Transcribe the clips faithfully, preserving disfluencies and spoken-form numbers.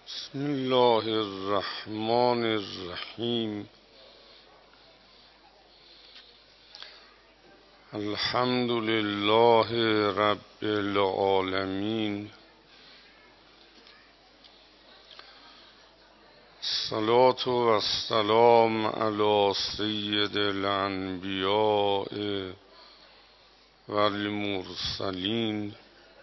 بسم الله الرحمن الرحیم. الحمد لله رب العالمین. الصلاة و السلام علی سید الانبیاء و المرسلین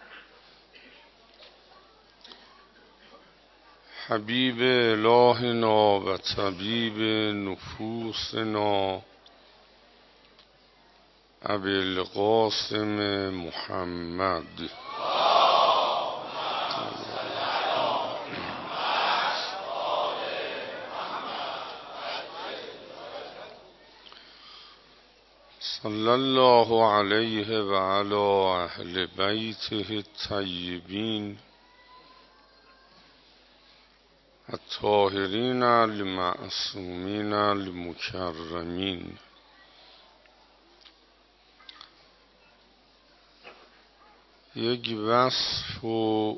حبیب الهنا و طبیب نفوسنا ابی القاسم محمد. صلی الله علیه و علی اهل بیته الطیبین الطاهرین المعصومین المکرمین. یک وصف و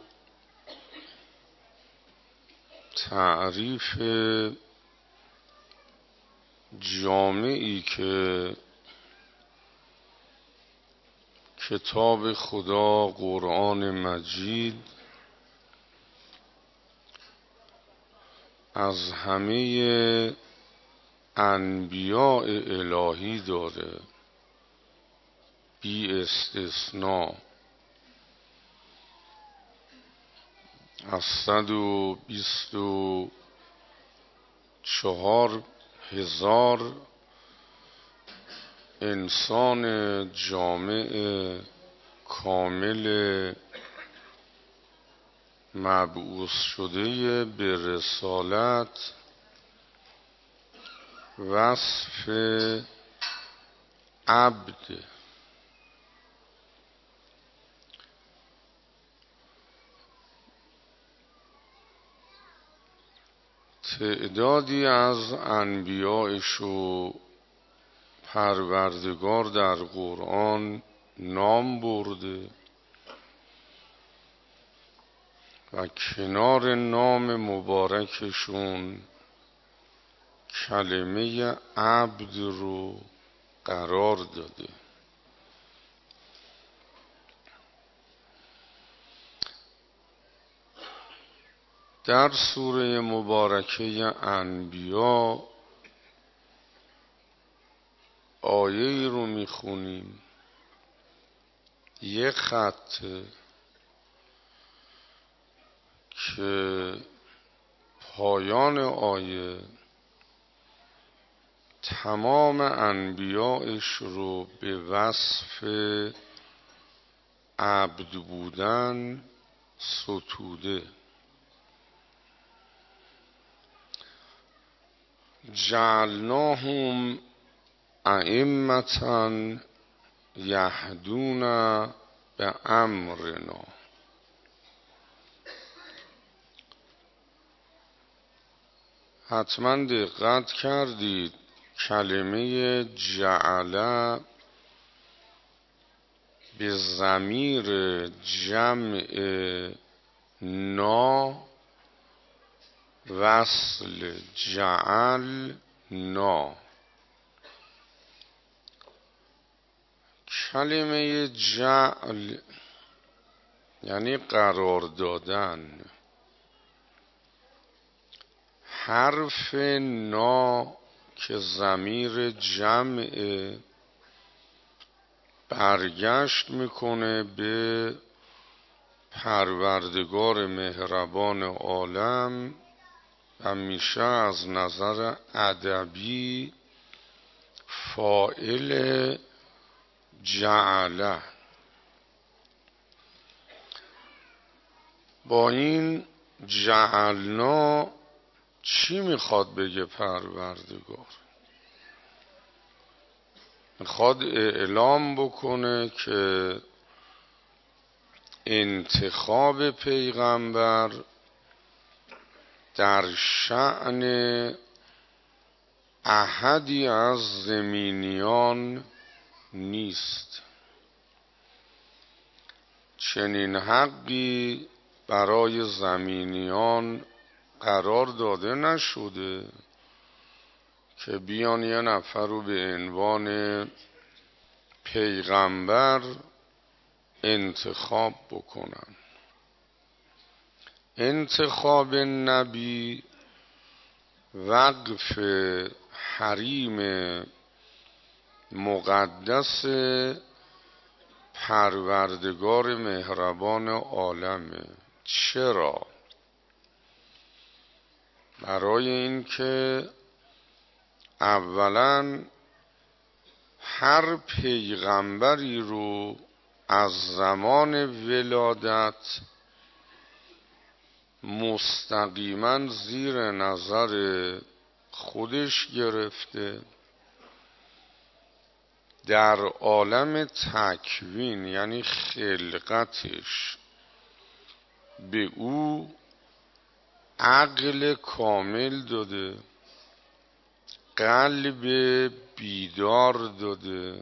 تعریف جامعی که کتاب خدا قرآن مجید از همه انبیاء الهی داره بی استثناء. از صد و بیست و چهار هزار انسان جامع کامل مبعوث شده به رسالت وصف عبد. تعدادی از انبیایش و پروردگار در قرآن نام برده و کنار نام مبارکشون کلمه عبد رو قرار داده. در سوره مبارکه انبیا آیه رو میخونیم، یک خط که پایان آیه تمام انبیایش رو به وصف عبد بودن ستوده. جعلناهم ائمة یهدون به امرنا. حتما دقت کردید کلمه جعل به ضمیر جمع نا وصل جعل نا. کلمه جعل یعنی قرار دادن. حرف نا که ضمیر جمع برگشت میکنه به پروردگار مهربان عالم و میشه از نظر ادبی فاعل جعله. با این جعلنا چی میخواد بگه پروردگار؟ میخواد اعلام بکنه که انتخاب پیغمبر در شأن احدی از زمینیان نیست. چنین حقی برای زمینیان قرار داده نشده که بیان یه نفر رو به عنوان پیغمبر انتخاب بکنن. انتخاب نبی وقف حریم مقدس پروردگار مهربان عالمه. چرا؟ برای این که اولا هر پیغمبری رو از زمان ولادت مستقیما زیر نظر خودش گرفته، در عالم تکوین یعنی خلقتش به او عقل کامل داده، قلب بیدار داده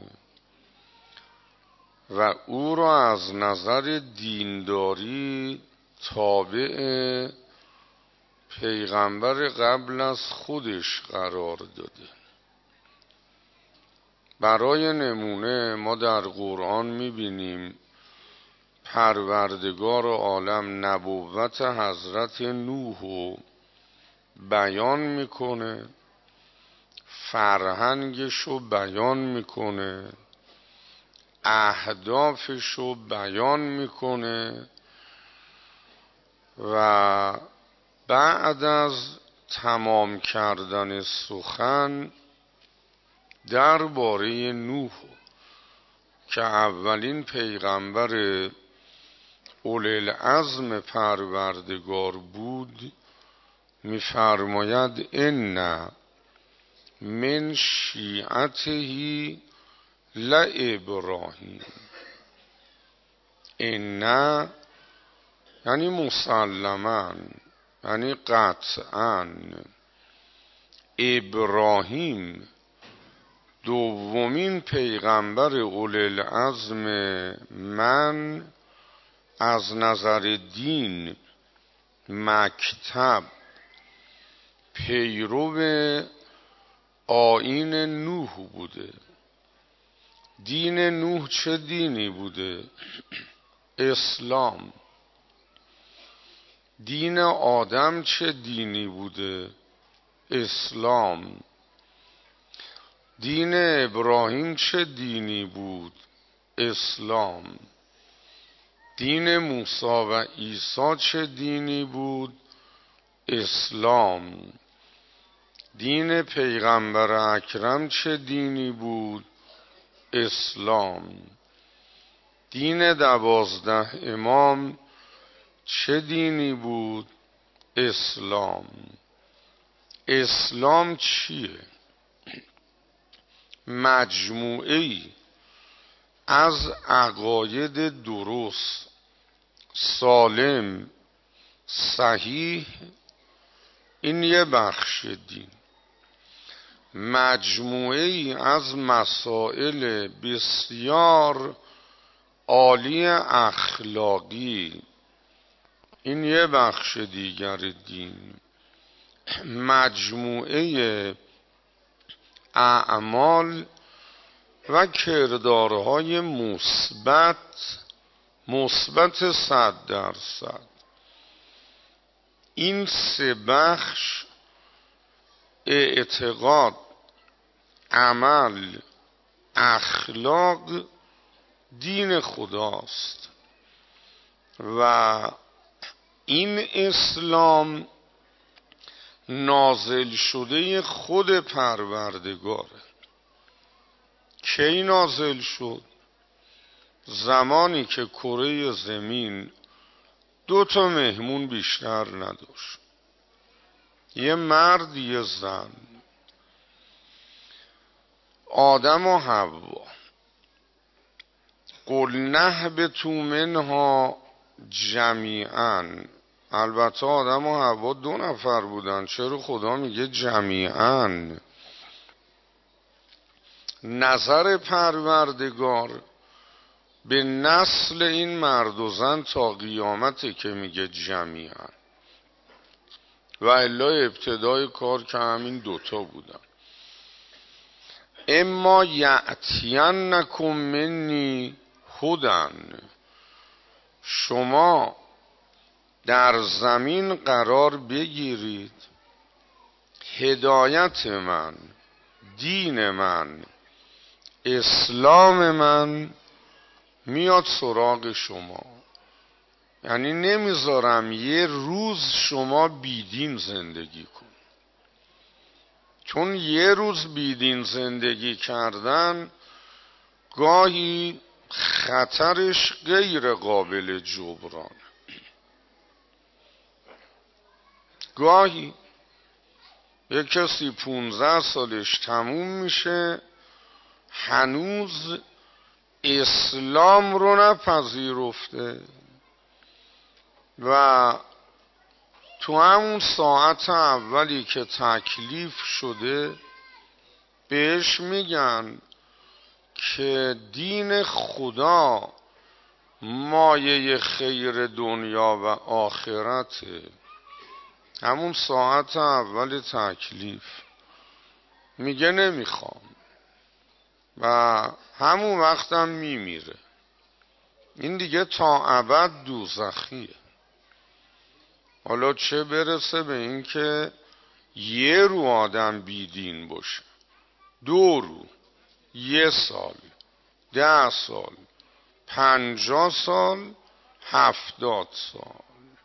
و او را از نظر دینداری تابع پیغمبر قبل از خودش قرار داده. برای نمونه ما در قرآن میبینیم پروردگار عالم نبوت حضرت نوح رو بیان میکنه، فرهنگش رو بیان میکنه، اهدافش رو بیان میکنه و بعد از تمام کردن سخن درباره نوح که اولین پیغمبر اولوالعزم پروردگار بود می‌فرماید ان من شیعته لابراهیم. ان یعنی مسلماً، یعنی قطعاً. ابراهیم دومین پیغمبر اولوالعزم من از نظر دین، مکتب، پیرو آیین نوح بوده. دین نوح چه دینی بوده؟ اسلام. دین آدم چه دینی بوده؟ اسلام. دین ابراهیم چه دینی بود؟ اسلام. دین موسی و عیسی چه دینی بود؟ اسلام. دین پیغمبر اکرم چه دینی بود؟ اسلام. دین دوازده امام چه دینی بود؟ اسلام. اسلام چیه؟ مجموعه‌ای از عقاید درست، سالم، صحیح. این یه بخش دین. مجموعه‌ای از مسائل بسیار عالی اخلاقی. این یه بخش دیگر دین. مجموعه اعمال و کردارهای مثبت، مثبت صد درصد. این سه بخش اعتقاد، عمل، اخلاق دین خداست و این اسلام نازل شده خود پروردگاره. کی نازل شد؟ زمانی که کره زمین دو تا مهمون بیشتر نداشت، یه مرد یه زن، آدم و حوا. قل اهبطوا منها جمیعا. البته آدم و حوا دو نفر بودن، چرا خدا میگه جمیعا؟ نظر پروردگار به نسل این مرد و زن تا قیامته که میگه جمیعا. و الا ابتدای کار که همین دوتا بودن. اما یأتینکم منی هدن، شما در زمین قرار بگیرید، هدایت من، دین من، اسلام من میاد سراغ شما. یعنی نمیذارم یه روز شما بیدین زندگی کن، چون یه روز بیدین زندگی کردن گاهی خطرش غیر قابل جبران. گاهی یک کسی پونزده سالش تموم میشه هنوز اسلام رو نپذیرفته و تو همون ساعت اولی که تکلیف شده بهش میگن که دین خدا مایه خیر دنیا و آخرته. همون ساعت اول تکلیف میگه نمیخوام و همون وقتم میمیره. این دیگه تا ابد دوزخیه. حالا چه برسه به این که یه رو آدم بیدین باشه، دو رو، یه سال، ده سال، پنجاه سال، هفتاد سال.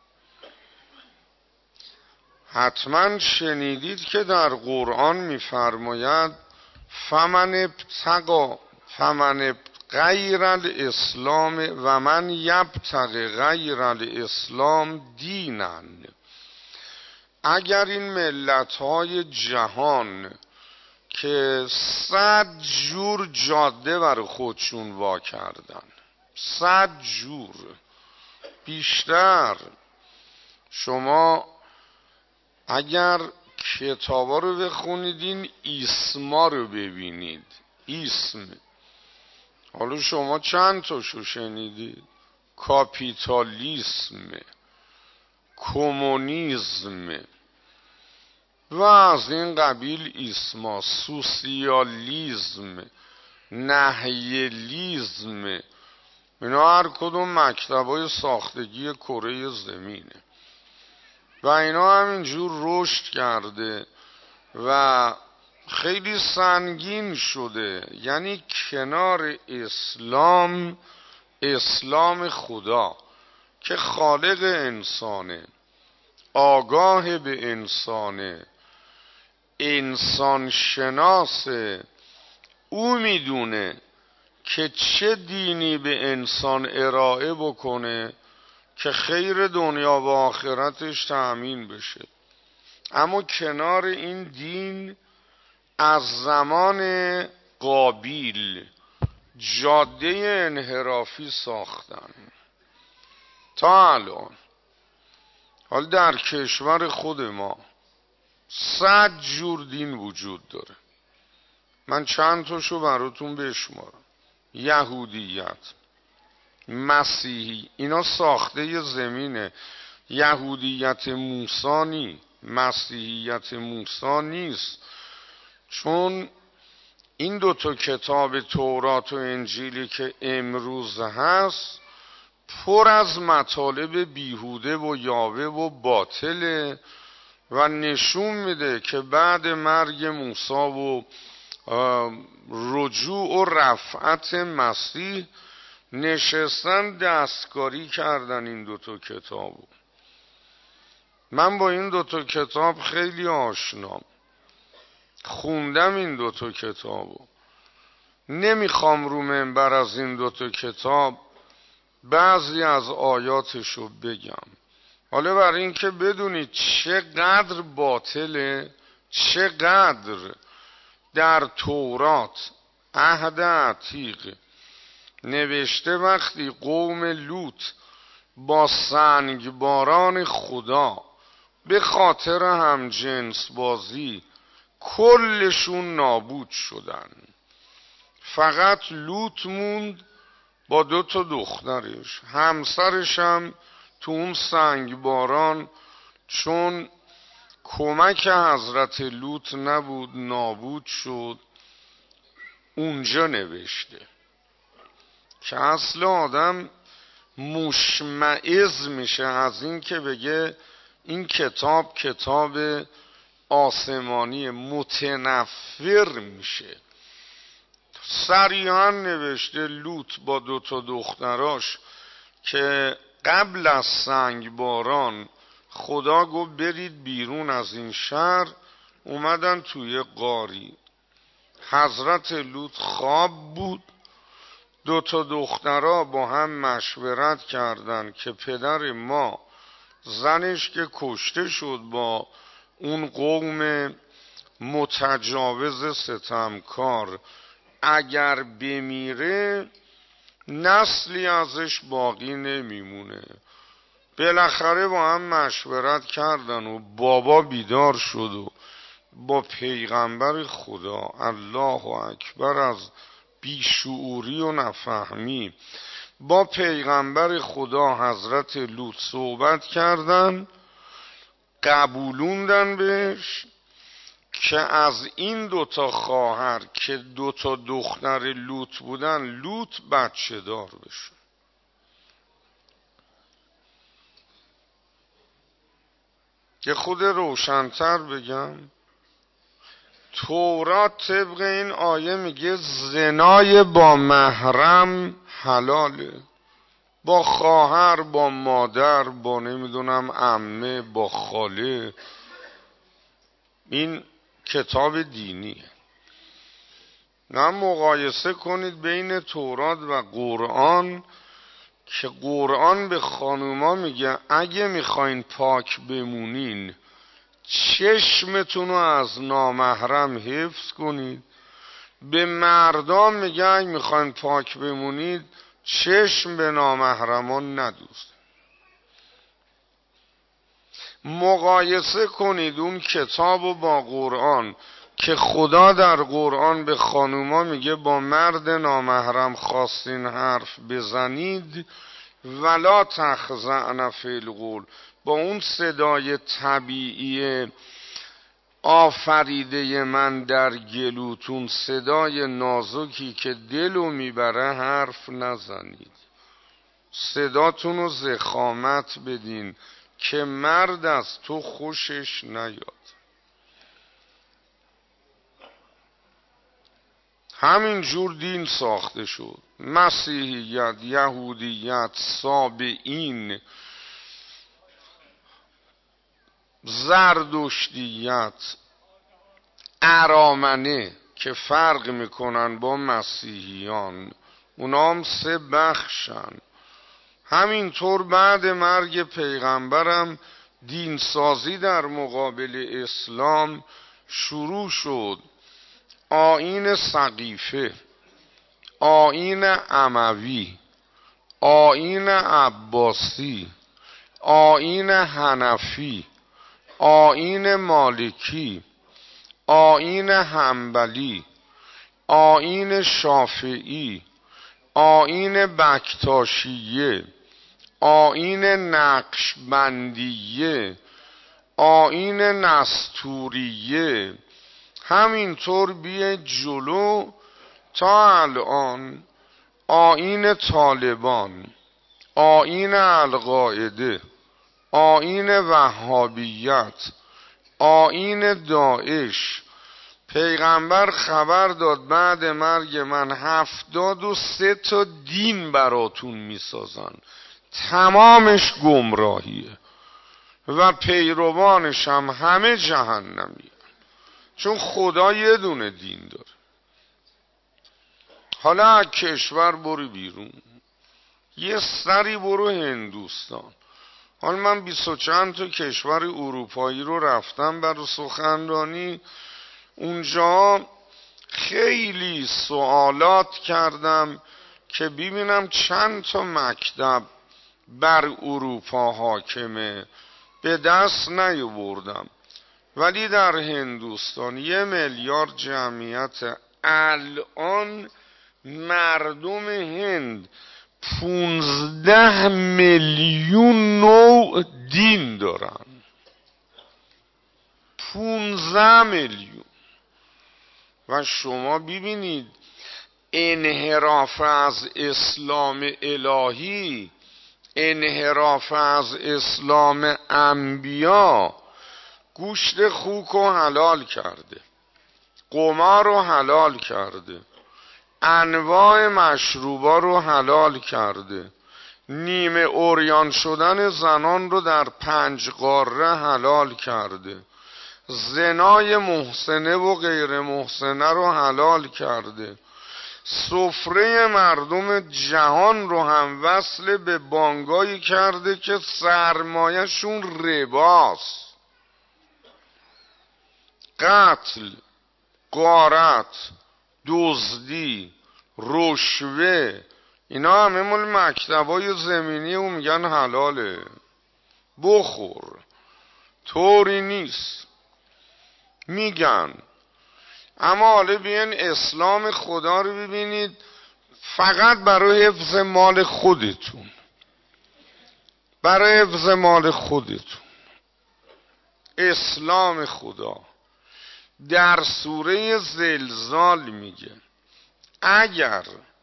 حتما شنیدید که در قرآن میفرماید فمن ابتغى فمن غیر الاسلام و من یبتغی غیر الاسلام دینن. اگر این ملت‌های جهان که صد جور جاده برای خودشون وا کردن، صد جور بیشتر، شما اگر کتابا رو بخونیدین اسما رو ببینید، اسم، حالا شما چند تاشو شنیدید؟ کاپیتالیسم، کمونیسم و از این قبیل اسما، سوسیالیسم، نهیلیسم، اینا هر کدوم مکتبای ساختگی کره زمینه و اینا همینجور رشد کرده و خیلی سنگین شده. یعنی کنار اسلام، اسلام خدا که خالق انسانه، آگاه به انسانه، انسان شناسه، او میدونه که چه دینی به انسان ارائه بکنه که خیر دنیا و آخرتش تأمین بشه. اما کنار این دین از زمان قابیل جاده انحرافی ساختن تا الان. حال در کشور خود ما صد جور دین وجود داره. من چند تاشو براتون بشمارم. یهودیت، مسیحی، اینا ساخته زمینه. یهودیت موسی نی، مسیحیت موسی نیست، چون این دوتا کتاب تورات و انجیلی که امروز هست پر از مطالب بیهوده و یاوه و باطله و نشون میده که بعد مرگ موسی و رجوع و رفعت مسیح نشستن دستکاری کردن این دوتا کتابو. من با این دوتا کتاب خیلی آشنام، خوندم این دوتا کتابو. نمیخوام رو منبر از این دوتا کتاب بعضی از آیاتشو بگم، حالا برای این که بدونید چقدر باطله، چقدر در تورات عهد عتیق نوشته وقتی قوم لوط با سنگباران خدا به خاطر هم جنس بازی کلشون نابود شدن، فقط لوط موند با دو تا دخترش، همسرش هم تو اون سنگباران چون کمک حضرت لوط نبود، نابود شد. اونجا نوشته که اصل آدم مشمئز میشه از این که بگه این کتاب کتاب آسمانی، متنفر میشه. صریحا نوشته لوط با دو تا دختراش که قبل از سنگ باران خدا گفت برید بیرون از این شهر، اومدن توی غاری. حضرت لوط خواب بود، دو تا دخترها با هم مشورت کردند که پدر ما زنش که کشته شد با اون قوم متجاوز ستمکار، اگر بمیره نسلی ازش باقی نمیمونه. بالاخره با هم مشورت کردن و بابا بیدار شد و با پیغمبر خدا، الله اکبر از بیشعوری و نفهمی، با پیغمبر خدا حضرت لوط صحبت کردن، قبولوندن بهش که از این دوتا خواهر که دوتا دختر لوط بودن لوط بچه دار بشه. که خود روشن‌تر بگم، تورات طبق این آیه میگه زنای با محرم حلاله، با خواهر، با مادر، با نمیدونم عمه، با خاله. این کتاب دینیه. نه مقایسه کنید بین تورات و قرآن که قرآن به خانوما میگه اگه میخواین پاک بمونین چشمتون رو از نامحرم حفظ کنید. به مردان میگه اگه میخواین پاک بمونید چشم به نامحرمان ندوزید. مقایسه کنید اون کتاب و با قرآن که خدا در قرآن به خانوما میگه با مرد نامحرم خواستین حرف بزنید ولا تخضعن فی القول، با اون صدای طبیعی آفریده من در گلوتون، صدای نازکی که دلو میبره حرف نزنید، صداتون رو ضخامت بدین که مرد از تو خوشش نیاد. همین جور دین ساخته شد. مسیحیت، یهودیت، سابعین، زردشتیت، ارامنه که فرق میکنن با مسیحیان، اونا هم سه بخشن. همینطور بعد مرگ پیغمبرم دینسازی در مقابل اسلام شروع شد. آیین سقیفه، آیین اموی، آیین عباسی، آیین حنفی، آیین مالکی، آیین حنبلی، آیین شافعی، آیین بکتاشیه، آیین نقشبندیه، آیین نستوریه، همینطور بیه جلو تا الان آیین طالبان، آیین القاعده، آیین وهابیت، آیین داعش. پیغمبر خبر داد بعد مرگ من هفتاد و سه تا دین براتون میسازن، تمامش گمراهیه و پیروانش هم همه جهنمیه، چون خدا یه دونه دین داره. حالا از کشور برو بیرون، یه سری برو هندوستان. حالا من بیست و چند تا کشور اروپایی رو رفتم برای سخنرانی، اونجا خیلی سوالات کردم که ببینم چند تا مکتب بر اروپا حاکمه، به دست نیاوردم. ولی در هندوستان یه میلیارد جمعیت، الان مردم هند پونزده میلیون نوع دین دارن. پونزده میلیون. و شما ببینید انحراف از اسلام الهی، انحراف از اسلام انبیا، گوشت خوک رو حلال کرده، قمار رو حلال کرده، انواع مشروبا رو حلال کرده، نیمه عریان شدن زنان رو در پنج قاره حلال کرده، زنای محسنه و غیر محسنه رو حلال کرده، سفره مردم جهان رو هم وصل به بانگایی کرده که سرمایه‌شون رباست. قتل، غارت، دزدی، رشوه، اینا همه مال مکتبای زمینی و میگن حلاله، بخور. طوری نیست، میگن. اما حالا بیان اسلام خدا رو ببینید، فقط برای حفظ مال خودتون، برای حفظ مال خودتون. اسلام خدا در سوره زلزال میگه اگر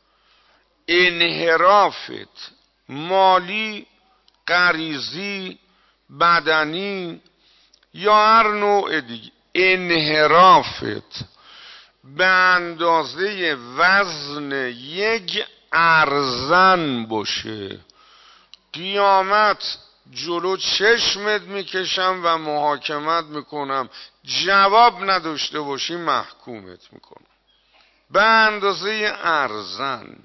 انحرافت مالی، غریزی، بدنی یا هر نوع دیگه، انحرافت به اندازه وزن یک ارزن باشه، قیامت جلو چشمت میکشم و محاکمت میکنم، جواب نداشته باشی محکومت میکنم. به اندازه ارزن.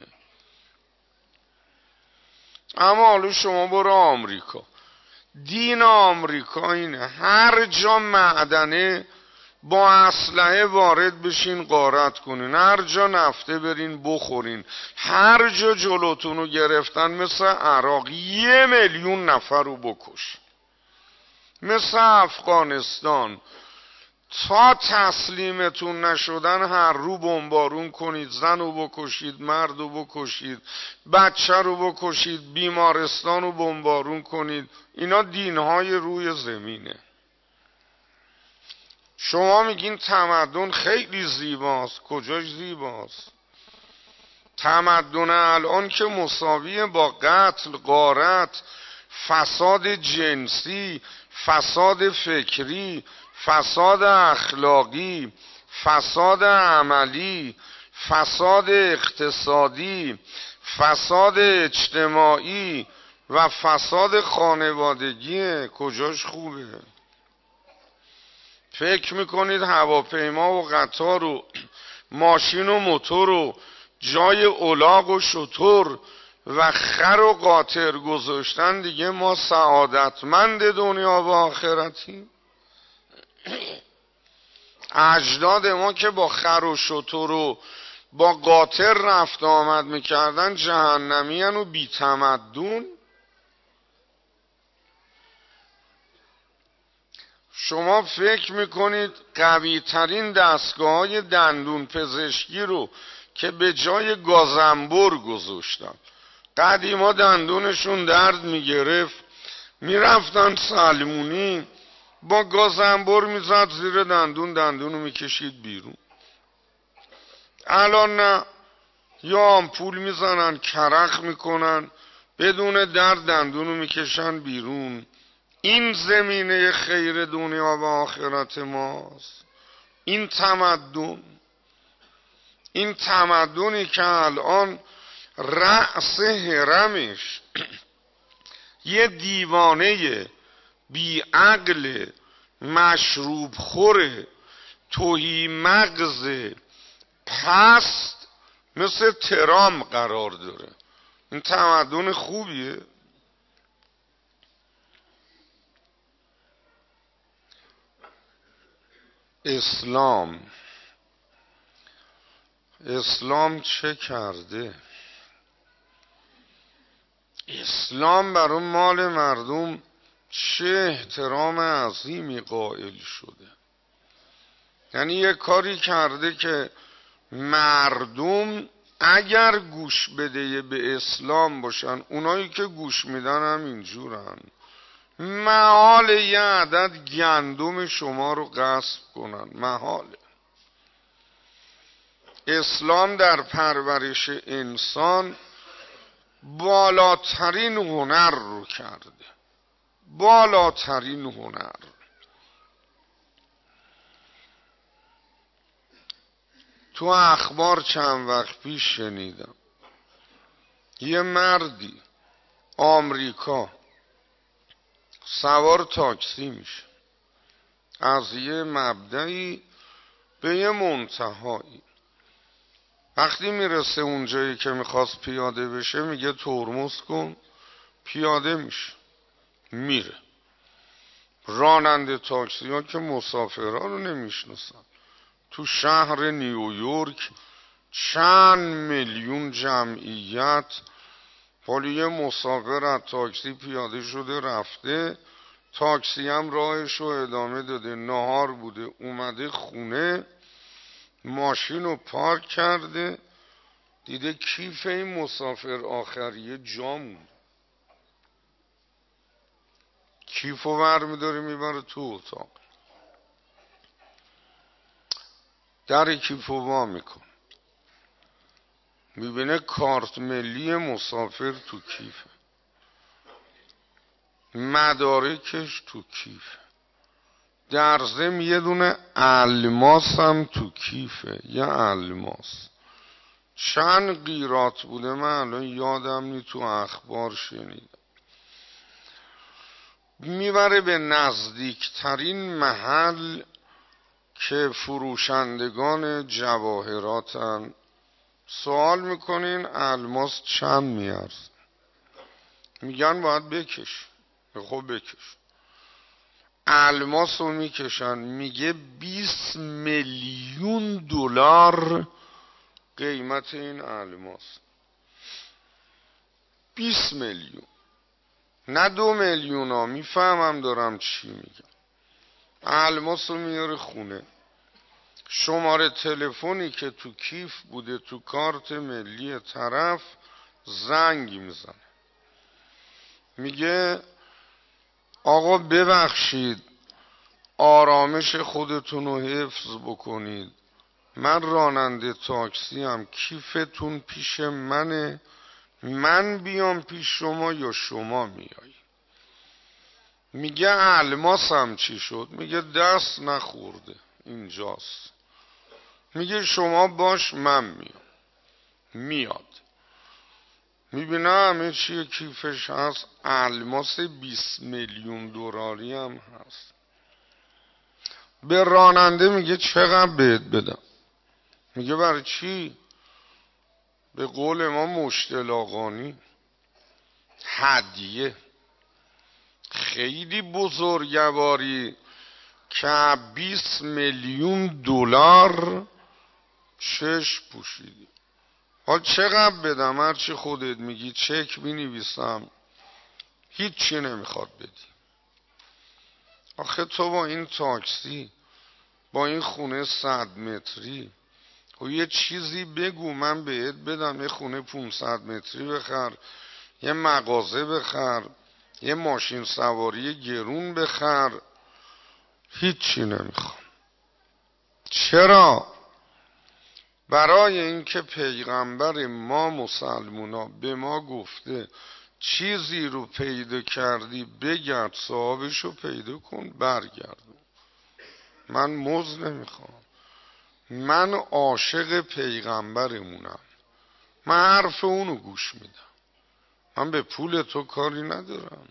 اما حالا شما برو آمریکا، دین آمریکا اینه هر جا معدنه با اسلحه وارد بشین غارت کنین، هر جا نفته برین بخورین، هر جا جلوتونو گرفتن مثل عراق یه میلیون نفر رو بکش، مثل افغانستان تا تسلیمتون نشدن هر رو بمبارون کنید، زن رو بکشید، مرد رو بکشید، بچه رو بکشید، بیمارستان رو بمبارون کنید. اینا دینهای روی زمینه. شما میگین تمدن خیلی زیباست. کجاش زیباست؟ تمدن الان که مساویه با قتل، غارت، فساد جنسی، فساد فکری، فساد اخلاقی، فساد عملی، فساد اقتصادی، فساد اجتماعی و فساد خانوادگی. کجاش خوبه؟ فکر میکنید هواپیما و قطار و ماشین و موتور و جای الاغ و شتر و خر و قاطر گذاشتن دیگه ما سعادتمند دنیا و آخرتیم؟ اجداد ما که با خر و شتر و با قاطر رفت آمد میکردن جهنمیان و بی تمدن. شما فکر میکنید قوی ترین دستگاه های دندون پزشکی رو که به جای گازنبر گذاشتن، قدیما دندونشون درد میگرفت میرفتن سلمونی با گازنبر میزد زیر دندون، دندونو میکشید بیرون. الان نه، یا آمپول میزنن کرخ میکنن بدون درد دندونو میکشن بیرون. این زمینه خیر دنیا و آخرت ماست. این تمدن، این تمدنی که الان رأس هرمش یه دیوانه بی عقل مشروب خوره توهی مغز پست مثل ترام قرار داره. این تمدن خوبیه؟ اسلام اسلام چه کرده؟ اسلام برای مال مردم چه احترام عظیمی قائل شده. یعنی یه کاری کرده که مردم اگر گوش بده به اسلام باشن، اونایی که گوش میدن هم اینجورن، محال یه عدد گندم شما رو غصب کنن، محاله. اسلام در پرورش انسان بالاترین هنر رو کرده، بالاترین هنر. تو اخبار چند وقت پیش شنیدم یه مردی آمریکا سوار تاکسی میشه، از یه مبدئی به یه منتهایی. وقتی میرسه اونجایی که میخواست پیاده بشه میگه ترمز کن، پیاده میشه، میره. راننده تاکسی ها که مسافرها رو نمیشناسن. تو شهر نیویورک چند میلیون جمعیت، ولی یه مسافر از تاکسی پیاده شده رفته، تاکسی هم راهش رو ادامه داده، نهار بوده، اومده خونه، ماشین رو پارک کرده، دیده کیف این مسافر آخریه جا مونده. کیف رو برمیداره میبره تو اتاق، در کیف رو وا میکن، میبینه کارت ملی مسافر تو کیفه، مدارکش تو کیفه، در ضمن یه دونه الماس هم تو کیفه، یه الماس. چند قیراط بوده من الان یادم نی، تو اخبار شنیدم. میبره به نزدیکترین محل که فروشندگان جواهراتن، سوال میکنین الماس چند میارز؟ میگن باید بکش. خب بکش. الماس رو میکشن، میگه بیست میلیون دلار قیمت این الماس. بیست میلیون، نه دو میلیون ها. میفهمم دارم چی میگم. الماس رو میاره خونه، شماره تلفنی که تو کیف بوده تو کارت ملی طرف زنگ میزنه، میگه آقا ببخشید آرامش خودتون رو حفظ بکنید، من راننده تاکسی هم، کیفتون پیش منه، من بیام پیش شما یا شما میایی؟ میگه الماسم چی شد؟ میگه دست نخورده، اینجاست. میگه شما باش من میام. میاد میبینه همه چیه کیفش هست، الماس بیست میلیون دلاری هم هست. به راننده میگه چقدر بهت بدم؟ میگه برای چی؟ به قول ما مشتلاقانی هدیه. خیلی بزرگواری که بیست میلیون دلار چشم پوشیدی. حال چقدر بدم؟ هرچی خودت میگی، چک مینویسم، هیچی نمیخواد بدی. آخه تو با این تاکسی، با این خونه صد متری، و یه چیزی بگو من بهت بدم، یه خونه پونصد متری بخر، یه مغازه بخر، یه ماشین سواری گرون بخر. هیچی نمیخوام. چرا؟ برای اینکه پیغمبر ما مسلمونا به ما گفته چیزی رو پیدا کردی بگرد صاحبشو پیدا کن برگردون. من مزد نمیخوام، من عاشق پیغمبرمونم، من حرف اونو گوش میدم، من به پول تو کاری ندارم.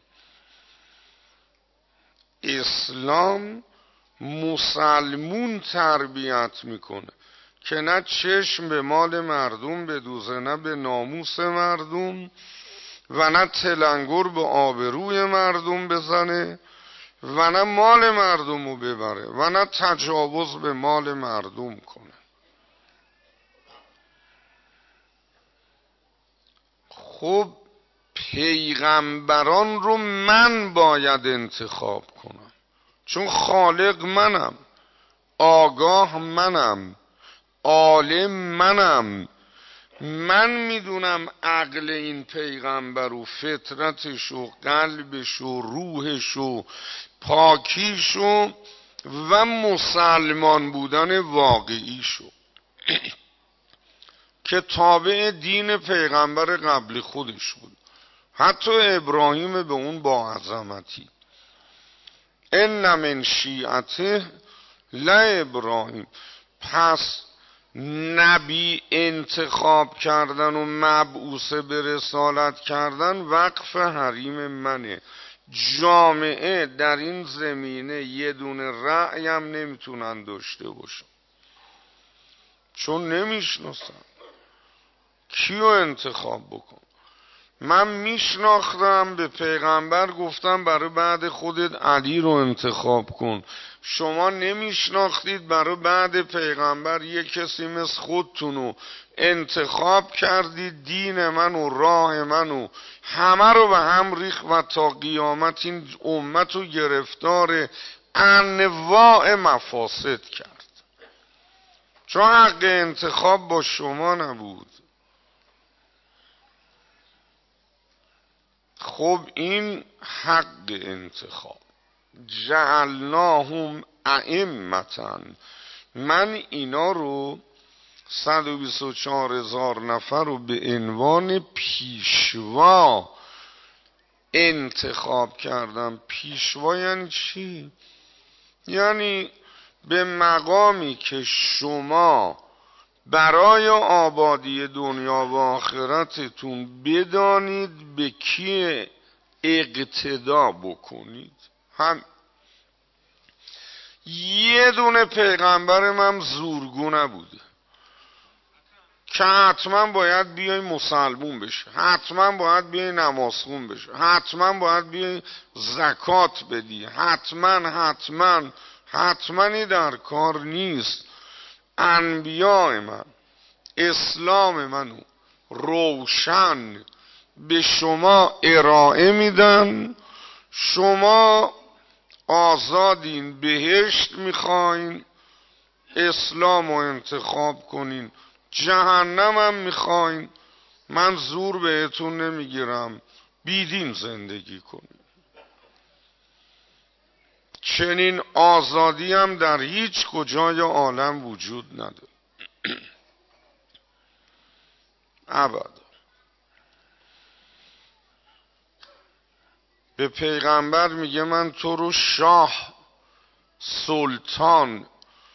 اسلام مسلمون تربیت میکنه که نه چشم به مال مردم بدوزه، نه به ناموس مردم، و نه تلنگر به آبروی مردم بزنه، و نه مال مردم رو ببره، و نه تجاوز به مال مردم کنه. خب پیغمبران رو من باید انتخاب کنم، چون خالق منم، آگاه منم، عالم منم، من میدونم عقل این پیغمبر و فطرتش و قلبش و روحش و پاکیش و و مسلمان بودن واقعیش و که تابع دین پیغمبر قبل خودش بود، حتی ابراهیم به اون با عظمتی. ان من شیعته لابراهیم. پس نبی انتخاب کردن و مبعوث به رسالت کردن وقف حریم منه. جامعه در این زمینه یه دونه رأی هم نمیتونن داشته باشن، چون نمیشناسن. کیو انتخاب بکن؟ من میشناختم، به پیغمبر گفتم برای بعد خودت علی رو انتخاب کن. شما نمیشناختید، برای بعد پیغمبر یک کسی مثل خودتونو انتخاب کردید. دین من و راه من و همه رو به هم ریخت و تا قیامت این امت رو گرفتار انواع مفاسد کرد، چون حق انتخاب با شما نبود. خب این حق انتخاب. جعلناهم ائمة، من اینا رو صد و بیست و چهار هزار نفر رو به عنوان پیشوا انتخاب کردم. پیشوا یعنی چی؟ یعنی به مقامی که شما برای آبادی دنیا و آخرتتون بدانید به کی اقتدا بکنید. هم یه دونه پیغمبر من زورگو نبوده که حتما باید بیای مسلمون بشه، حتما باید بیای نمازخون بشه، حتما باید بیای زکات بدی، حتما حتما حتمانی در کار نیست. انبیاء من اسلام منو روشن به شما ارائه میدن، شما آزادین، بهشت میخواین، اسلام رو انتخاب کنین، جهنم هم میخواین، من زور بهتون نمیگیرم، بیدین زندگی کنین. چنین آزادی هم در هیچ کجای عالم وجود نداره ابدا. به پیغمبر میگه من تو رو شاه، سلطان،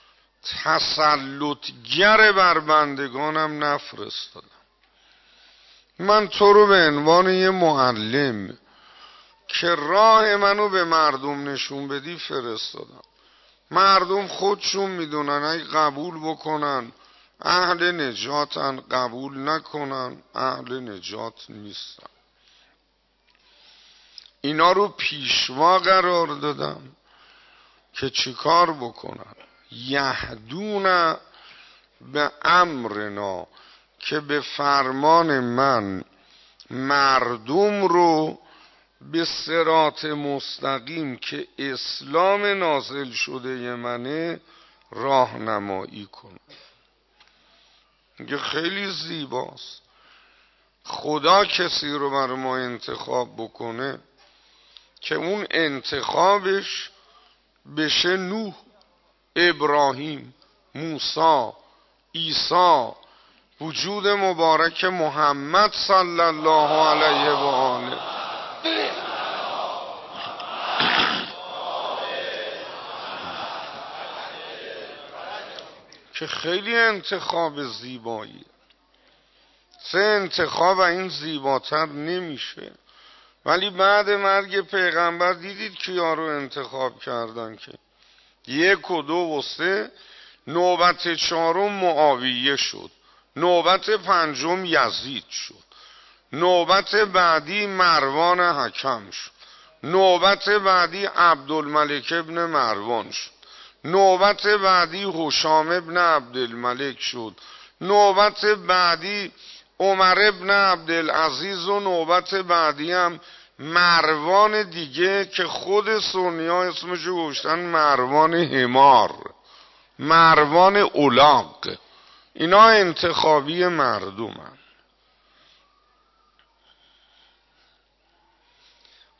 تسلطگر بر بندگانم نفرستادم. من تو رو به عنوان یه معلم که راه منو به مردم نشون بدی فرستادم. مردم خودشون میدونن، اگه قبول بکنن اهل نجاتن، قبول نکنن اهل نجات نیستن. اینا رو پیشوا قرار دادم که چیکار بکنن؟ یهدون به امرنا، که به فرمان من مردم رو به صراط مستقیم که اسلام نازل شده منه راهنمایی کنه. میگه خیلی زیباست، خدا کسی رو برای ما انتخاب بکنه که اون انتخابش بشه نوح، ابراهیم، موسی، عیسی، وجود مبارک محمد صلی الله علیه و آله. که خیلی انتخاب زیبایی. سه انتخاب این زیباتر نمیشه. ولی بعد مرگ پیغمبر دیدید کیا رو انتخاب کردن؟ که یک و دو و سه. نوبت چهارم معاویه شد، نوبت پنجم یزید شد، نوبت بعدی مروان حکم شد، نوبت بعدی عبدالملک ابن مروان شد، نوبت بعدی هشام ابن عبدالملک شد، نوبت بعدی عمر ابن عبدالعزیز و نوبت بعدی هم مروان دیگه که خود سنی‌ها اسمشو گذاشتن مروان حمار، مروان اولاق. اینا انتخابی مردمن.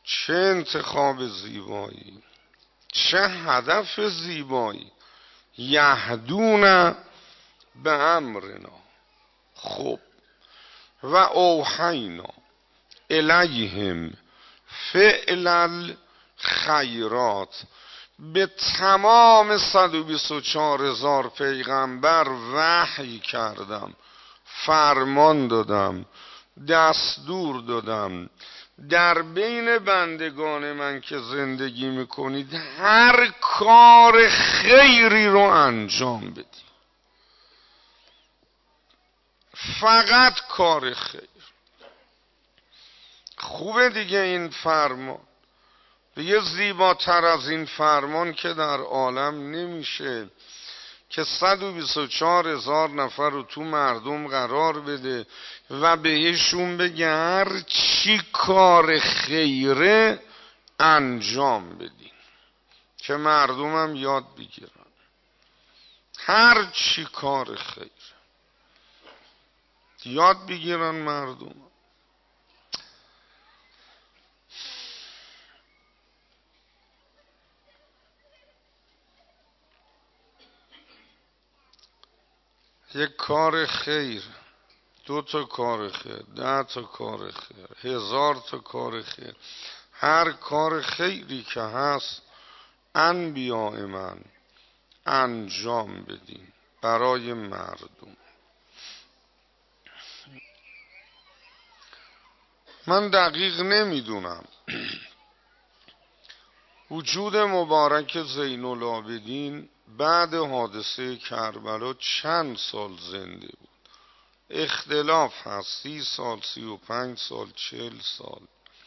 چه انتخاب زیبایی، چه هدف زیبایی. یهدون به امرنا. خب و اوحینا الیهم فعل الخیرات. به تمام صد و بیست و چهار هزار پیغمبر وحی کردم، فرمان دادم، دستور دادم در بین بندگان من که زندگی میکنید هر کار خیری رو انجام بدید، فقط کار خیر. خوبه دیگه این فرمان، دیگه زیباتر از این فرمان که در عالم نمیشه که صد و بیست و چهار هزار نفر رو تو مردم قرار بده و بهشون بگه هر چی کار خیره انجام بدین که مردم هم یاد بگیرن هر چی کار خیر یاد بگیرن مردم. یک کار خیر، دو تا کار خیر، ده تا کار خیر، هزار تا کار خیر، هر کار خیری که هست انبیاء من انجام بدین برای مردم. من دقیق نمیدونم وجود مبارک زین العابدین بعد حادثه کربلا چند سال زنده بود. اختلاف هست، سی سال، سی و پنج سال، چل سال.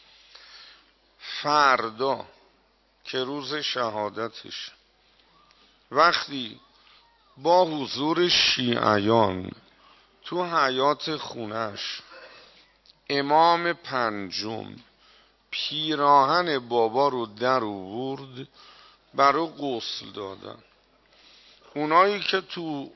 فردا که روز شهادتش وقتی با حضور شیعیان تو حیات خونش امام پنجم پیراهن بابا رو در آورد برای غسل دادن. اونایی که تو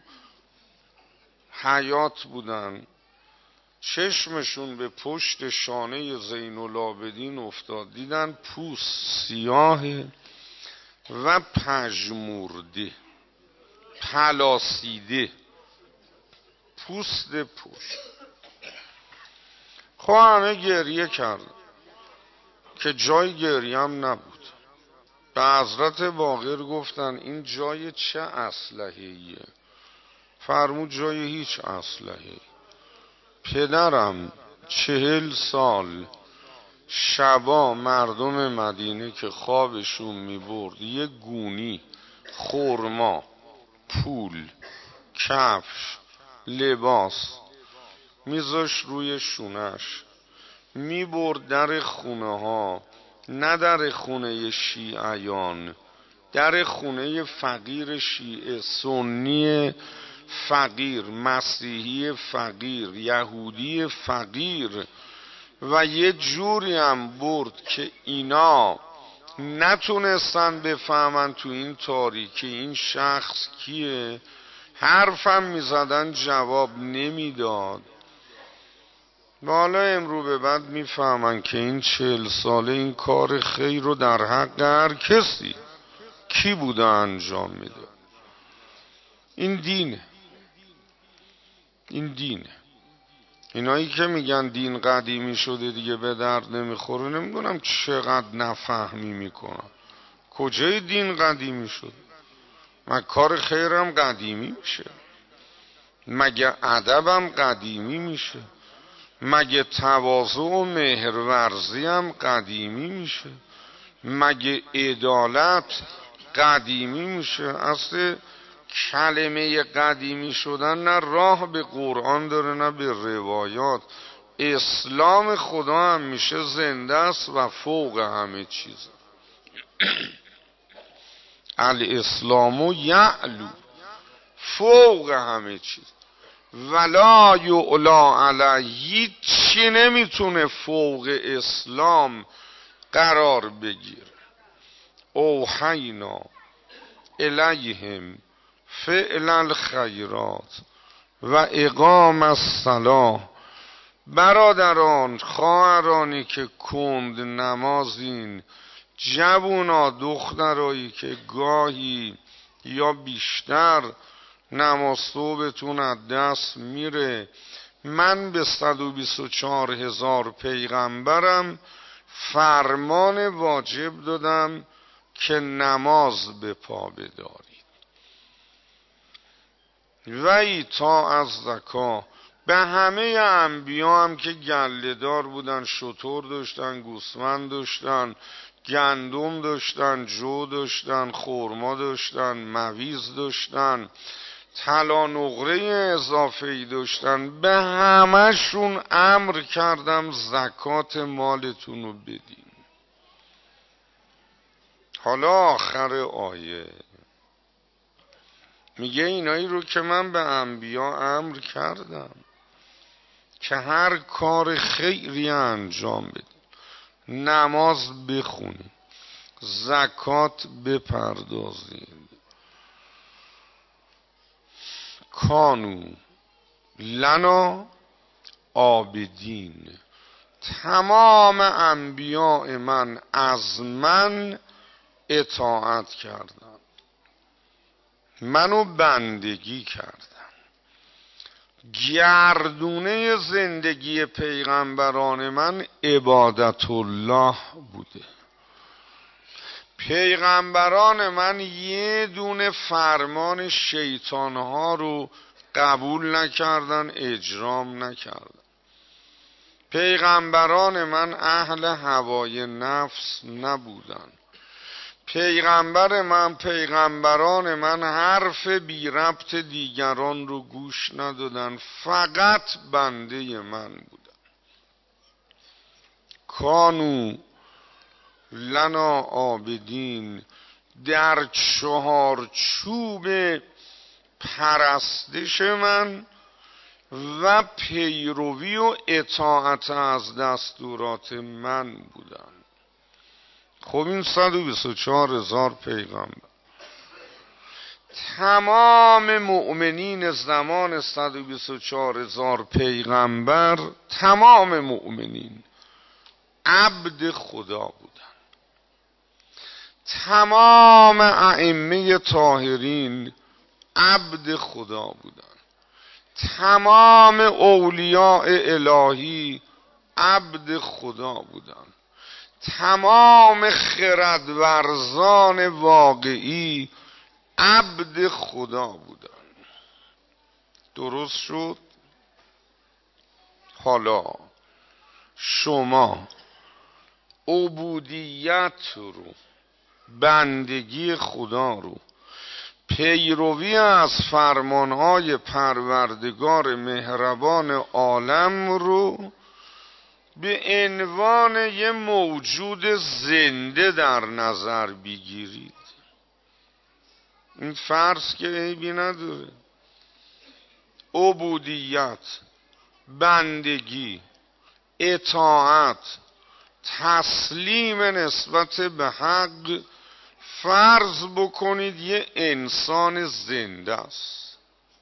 حیات بودن چشمشون به پشت شانه زین العابدین افتاد، دیدن پوست سیاه و پژمرده، پلاسیده، پوست پشت. خب همه گریه کردن که جای گریه هم نبود. به حضرت باقر گفتن این جای چه اسلحه‌ایه؟ فرمود جای هیچ اسلحه‌ای. پدرم چهل سال شبا مردم مدینه که خوابشون میبرد یه گونی خرما، پول، کفش، لباس میذاش روی شونش، میبرد در خونه ها، نه در خونه شیعیان، در خونه فقیر شیعه، سنی فقیر، مسیحی فقیر، یهودی فقیر، و یه جوری هم برد که اینا نتونستن بفهمن تو این تاریکی این شخص کیه، حرفم میزدن جواب نمیداد. حالا امرو به بعد میفهمن که این چهل ساله این کار خیر رو در حق هر کسی کی بوده انجام میده. این دینه، این دینه. اینایی که میگن دین قدیمی شده دیگه به درد نمیخوره، نمیدونم چقدر نفهمی میکنن. کجای دین قدیمی شده؟ مگه کار خیرم قدیمی میشه؟ مگه ادبم قدیمی میشه؟ مگه تواضع و مهرورزی هم قدیمی میشه؟ مگه عدالت قدیمی میشه؟ اصل کلمه قدیمی شدن نه راه به قرآن داره نه به روایات. اسلام خدا هم میشه زنده است و فوق همه چیز. الاسلام یعلو، فوق همه چیز. ولا یعلا علیه، چی نمیتونه فوق اسلام قرار بگیره. اوحینا الیهم فعل الخیرات و اقام الصلاة برادران خواهرانی که کند نمازین، جوونا دخترایی که گاهی یا بیشتر نماز صبحتون از دست میره، من به صد و بیست و چهار هزار پیغمبرم فرمان واجب دادم که نماز به پا بدارید و ایتا از زکا. به همه انبیا هم که گله‌دار بودن، شتر داشتن، گوسفند داشتن، گندم داشتن، جو داشتن، خرما داشتن، مویز داشتن، طلا نقره اضافه‌ای داشتن، به همه‌شون امر کردم زکات مالتون رو بدین. حالا آخر آیه میگه اینایی رو که من به انبیا امر کردم که هر کار خیری انجام بدین، نماز بخونید، زکات بپردازید، کانو لنا عابدین، تمام انبیاء من از من اطاعت کردن، منو بندگی کردن. گردونه زندگی پیغمبران من عبادت الله بوده. پیغمبران من یه دونه فرمان شیطانها رو قبول نکردن، اجرام نکردن. پیغمبران من اهل هوای نفس نبودن. پیغمبر من پیغمبران من حرف بی ربط دیگران رو گوش ندادن، فقط بنده من بودن. کانو لنا عابدین، در چهارچوب پرستش من و پیروی و اطاعت از دستورات من بودن. خب این صد و بیست و چهار هزار پیغمبر، تمام مؤمنین زمان صد و بیست و چهار هزار پیغمبر، تمام مؤمنین عبد خدا بودن. تمام ائمه طاهرین عبد خدا بودن. تمام اولیاء الهی عبد خدا بودن. تمام خردورزان واقعی عبد خدا بودن. درست شد؟ حالا شما عبودیت رو، بندگی خدا رو، پیروی از فرمانهای پروردگار مهربان عالم رو به عنوان یه موجود زنده در نظر بگیرید. این فرض که عیبی نداره. عبودیت، بندگی، اطاعت، تسلیم نسبت به حق، فرض بکنید یه انسان زنده است.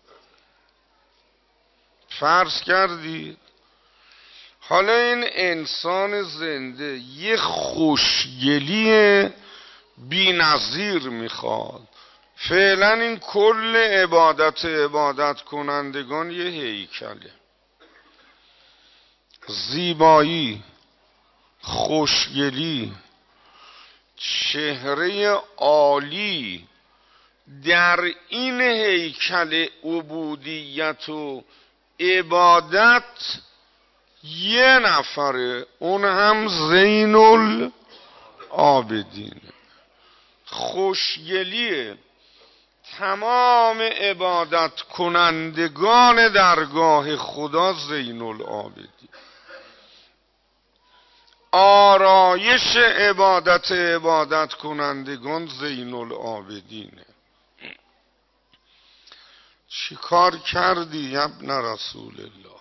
فرض کردید حالا این انسان زنده یه خوشگلی بی نظیر میخواد. فعلا این کل عبادت عبادت کنندگان یه هیکله. زیبایی، خوشگلی، چهره عالی در این هیکل عبودیت و عبادت یه نفره، اون هم زین العابدین. خوشگلیه تمام عبادت کنندگان درگاه خدا زین العابدین. آرایش عبادت عبادت کنندگان زین العابدینه. چی کار کردی ابن رسول الله؟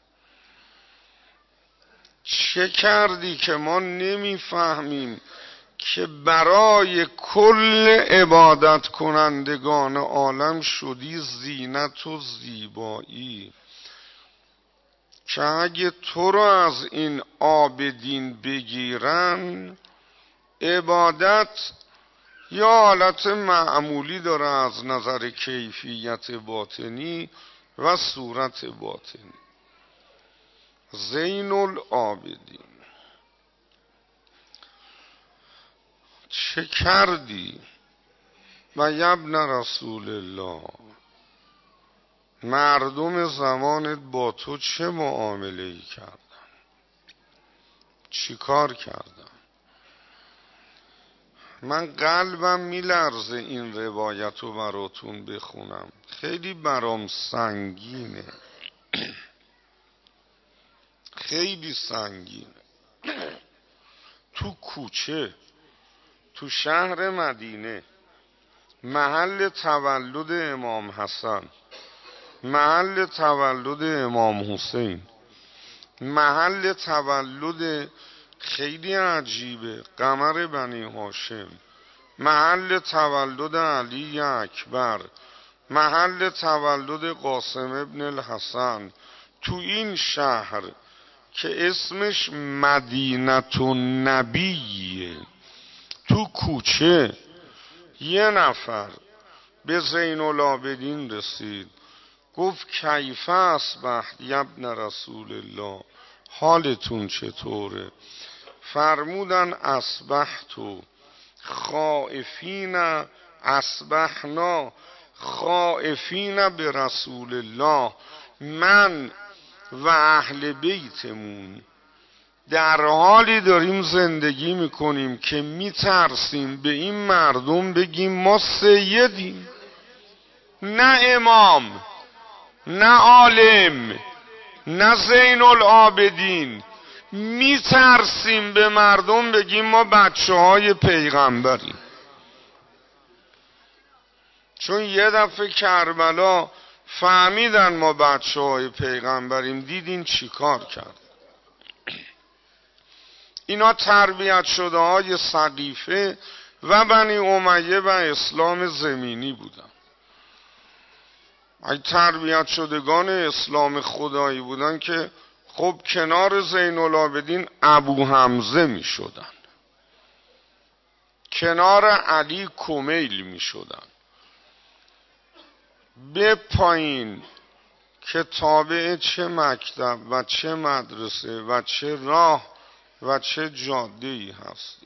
چه کردی که ما نمیفهمیم که برای کل عبادت کنندگان عالم شدی زینت و زیبایی؟ که اگه تو رو از این عابدین بگیرن، عبادت یا حالت معمولی داره از نظر کیفیت باطنی و صورت باطنی. زین العابدین چه کردی؟ و یبن رسول الله، مردم زمانت با تو چه معامله ای کردن؟ چی کار کردن؟ من قلبم میلرزه این روایت رو براتون بخونم، خیلی برام سنگینه، خیلی سنگینه. تو کوچه، تو شهر مدینه، محل تولد امام حسن، محل تولد امام حسین، محل تولد خیلی عجیبه قمر بنی هاشم، محل تولد علی اکبر، محل تولد قاسم ابن الحسن، تو این شهر که اسمش مدینه النبیه، تو کوچه یه نفر به زین العابدین رسید، گفت کیف اصبحت یبن رسول الله، حالتون چطوره؟ فرمودن اصبحتو خائفین، اصبحنا خائفین به رسول الله، من و اهل بیتمون در حالی داریم زندگی میکنیم که میترسیم به این مردم بگیم ما سیدیم، نه امام، نه عالم، نه زین العابدین، میترسیم به مردم بگیم ما بچه های پیغمبریم. چون یه دفعه کربلا فهمیدن ما بچه های پیغمبریم، دیدین چی کار کرد. اینا تربیت شده های سقیفه و بنی امیه و اسلام زمینی بودن. اگه تربیت شدگان اسلام خدایی بودن که خب کنار زین العابدین ابو حمزه می شدن، کنار علی کمیل می شدن. به پایین که تابع چه مکتب و چه مدرسه و چه راه و چه جاده ای هست.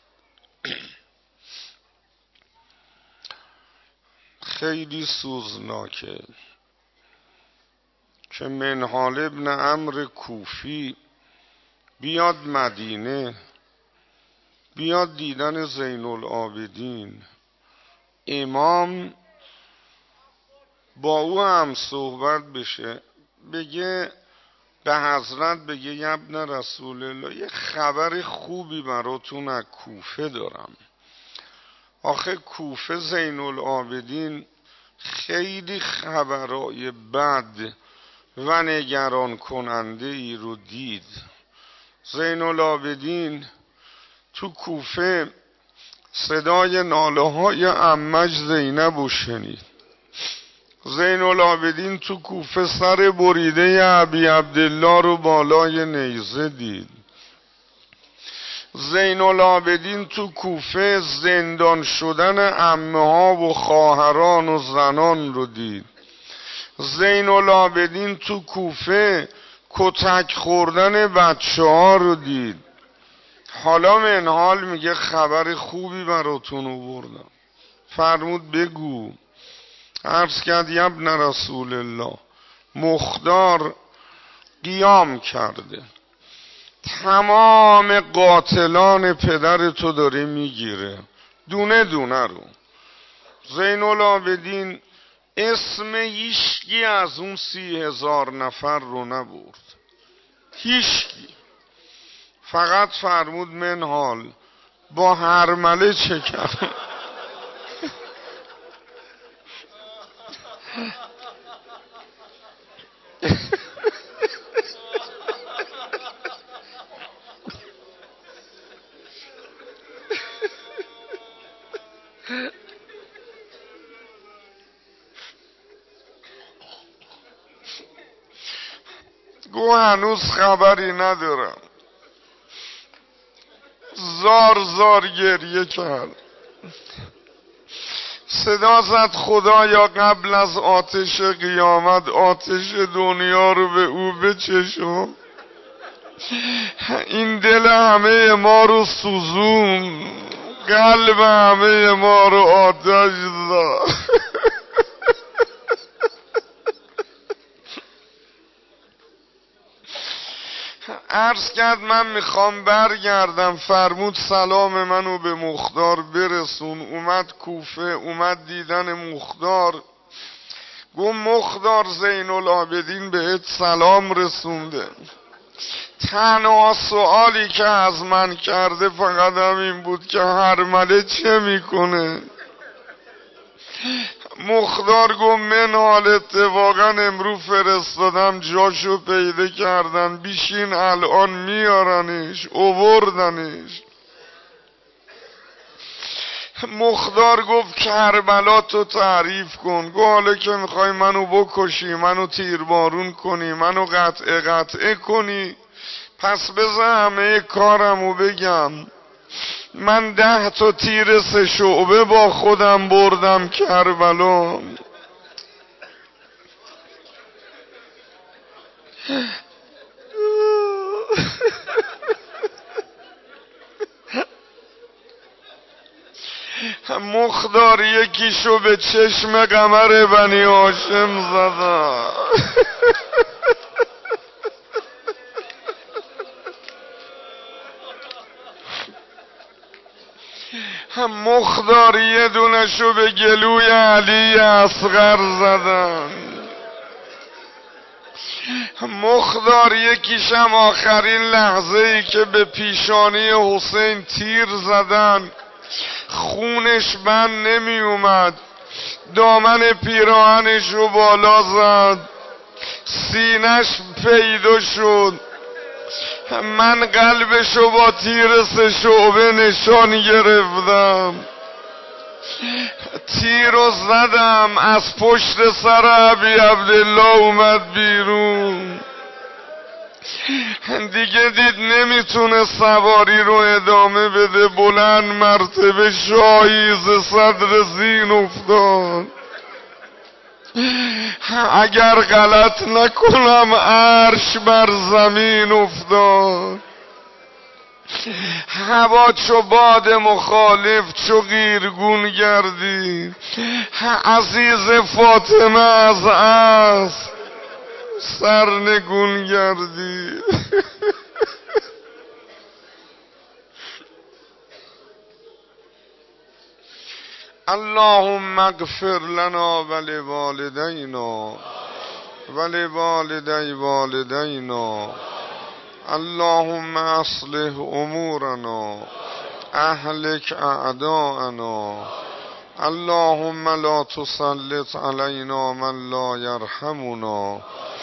خیلی سوزناکه که منهال ابن عمرو کوفی بیاد مدینه، بیاد دیدن زین العابدین، امام با او هم صحبت بشه، بگه به حضرت بگه یبن رسول الله یه خبر خوبی براتون از کوفه دارم. آخه کوفه زین العابدین خیلی خبرای بد و نگران کننده ای رو دید. زین العابدین تو کوفه صدای ناله های عمش زینب رو شنید. زین العابدین تو کوفه سر بریده ابی عبدالله رو بالای نیزه دید. زین العابدین تو کوفه زندان شدن عمه ها و خواهران و زنان رو دید. زین العابدین تو کوفه کتک خوردن بچه ها رو دید. حالا منحال میگه خبر خوبی براتون آوردم. فرمود بگو. عرض کرد یبن رسول الله، مختار قیام کرده، تمام قاتلان پدر تو داره میگیره دونه دونه رو. زین العابدین اسم هیچکی از اون سی هزار نفر رو نبرد، هیچکی. فقط فرمود منحال با هرمله چه کرد. گو هنوز خبری ندارم. زار زار گریه کرد. صدا زد خدایا قبل از آتش قیامت آتش دنیا رو به او بچشون. این دل همه ما رو سوزون، قلب همه ما رو آتش زد. عرض کرد من میخوام برگردم. فرمود سلام منو به مختار برسون. اومد کوفه، اومد دیدن مختار. گفت مختار زین العابدین بهت سلام رسونده. تنها سوالی که از من کرده فقط همین بود که هرمله چه میکنه. مختار گفت من حال اتفاقا امرو فرستادم جاشو پیدا کردن، بیشین الان میارنش. اووردنش. مختار گفت کربلا تو تعریف کن. گفت حالا که میخوای منو بکشی، منو تیربارون کنی، منو قطعه قطعه کنی، پس بذار همه کارمو بگم. من ده تا تیر سه شعبه با خودم بردم کربلا. مختار یکیشو به چشم قمر بنی هاشم زدم. مختار یه دونشو به گلوی علی اصغر زدن. مختار یکیشم آخرین لحظه ای که به پیشانی حسین تیر زدن، خونش بند نمی اومد، دامن پیراهنش رو بالا زد، سینش پیدا شد. من قلبشو با تیر سه شعبه نشان گرفتم. تیر رو زدم، از پشت سر ابی عبدالله اومد بیرون. دیگه دید نمیتونه سواری رو ادامه بده، بلند مرتبه شاهی ز صدر زین افتاد. اگر غلط نکنم عرش بر زمین افتاد. هوا چو باد مخالف چو قیرگون گردید. عزیز فاطمه از اسب سرنگون گردید. اللهم اغفر لنا ولوالدینا ولوالدی والدینا. اللهم اصلح امورنا اهلك اعداءنا. اللهم لا تسلط علينا من لا يرحمنا